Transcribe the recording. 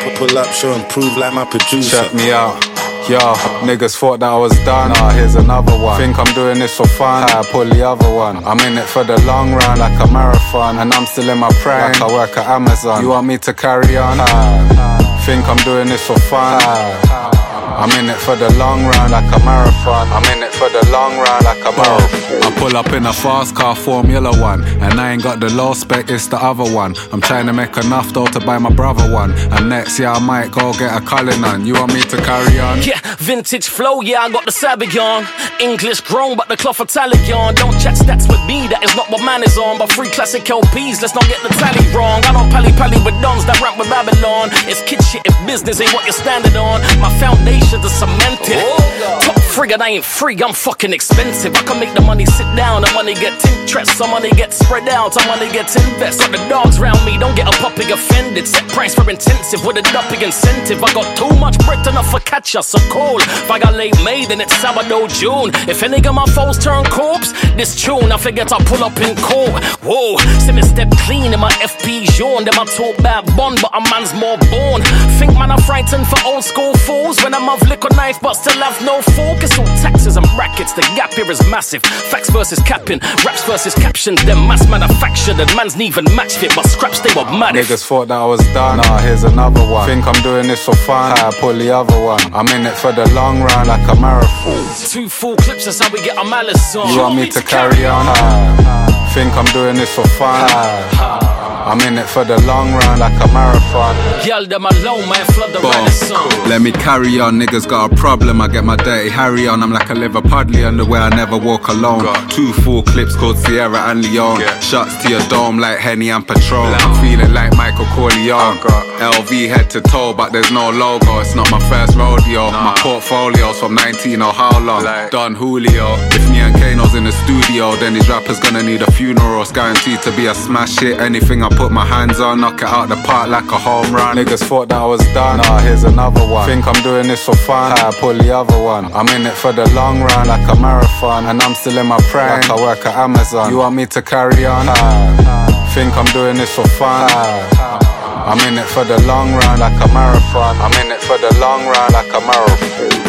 Pull up, show and prove like my producer. Check me out. Yo, niggas thought that I was done. Nah, here's another one. Think I'm doing this for fun. I pull the other one. I'm in it for the long run, like a marathon. And I'm still in my prime, like I work at Amazon. You want me to carry on? Think I'm doing this for fun. I'm in it for the long run, like a marathon. I'm in it for the long run, like a marathon. I pull up in a fast car, Formula One. And I ain't got the low spec, it's the other one. I'm trying to make enough though to buy my brother one. And next year I might go get a Cullinan. You want me to carry on? Yeah, vintage flow, yeah, I got the Savage on. English grown, but the cloth Italian. Don't chat stats with me, that is not what man is on. But free classic LPs, let's not get the tally wrong. I don't pally with dons that rap with Babylon. It's kid shit if business ain't what you're standing on. My foundations are cemented. Top frigate, I ain't free, I'm fucking expensive. I can make the money sit down, the money get interest. Some money get spread out, some money gets invest. Got the dogs round me, don't get a puppy offended. Set price for intensive with a duppy incentive. I got too much bread enough for catch us, so cool. If I got late May, then it's Sabado June. If any of my foes turn corpse, this tune I forget I pull up in court. Whoa, see me step clean in my FP Jean. Then I talk bad bond, but a man's more born. Think man I'm frightened for old school fools. When I'm of liquor knife, but still have no focus. All taxes and brackets, the gap here is massive. Facts versus capping, raps versus captions. Them mass manufactured, and man's never match fit, but scraps they were mad. Niggas thought that I was done. Nah, here's another one. Think I'm doing this for fun. I pull the other one. I'm in it for the long run, like a marathon. 2 full clips, that's how we get our malice on. You want me to carry on? Think I'm doing this for fun. I'm in it for the long run, like a marathon. Y'all them alone, man, flood the Renaissance. Let me carry on, niggas got a problem. I get my dirty Harry on. I'm like a Liverpudley underwear, I never walk alone. 2 full clips called Sierra and Leone. Shots to your dome like Henny and Patron. I'm feeling like Michael Corleone. LV head to toe, but there's no logo. It's not my first rodeo. My portfolio's from 19 or how long? Don Julio. If me and Kano's in the studio, then these rappers gonna need a funeral. It's guaranteed to be a smash hit. Anything I put my hands on, knock it out the park like a home run. Niggas thought that I was done. Nah, here's another one. Think I'm doing this for fun. I pull the other one. I'm in it for the long run, like a marathon. And I'm still in my prime, like I work at Amazon. You want me to carry on? Think I'm doing this for fun. I'm in it for the long run, like a marathon. I'm in it for the long run, like a marathon.